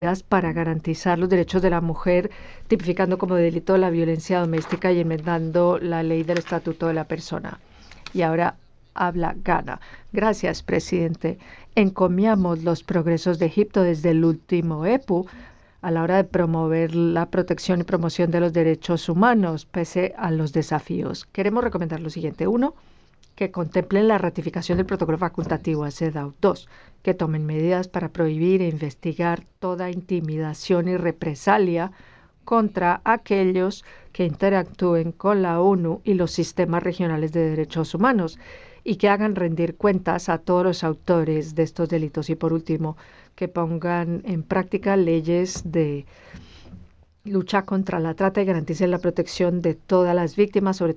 para garantizar los derechos de la mujer, tipificando como delito la violencia doméstica y enmendando la ley del Estatuto de la Persona. Y ahora habla Ghana. Gracias, presidente. Encomiamos los progresos de Egipto desde el último EPU a la hora de promover la protección y promoción de los derechos humanos, pese a los desafíos. Queremos recomendar lo siguiente. 1, que contemplen la ratificación del protocolo facultativo a CEDAW. 2, que tomen medidas para prohibir e investigar toda intimidación y represalia contra aquellos que interactúen con la ONU y los sistemas regionales de derechos humanos y que hagan rendir cuentas a todos los autores de estos delitos. Y por último, que pongan en práctica leyes de lucha contra la trata y garanticen la protección de todas las víctimas, sobre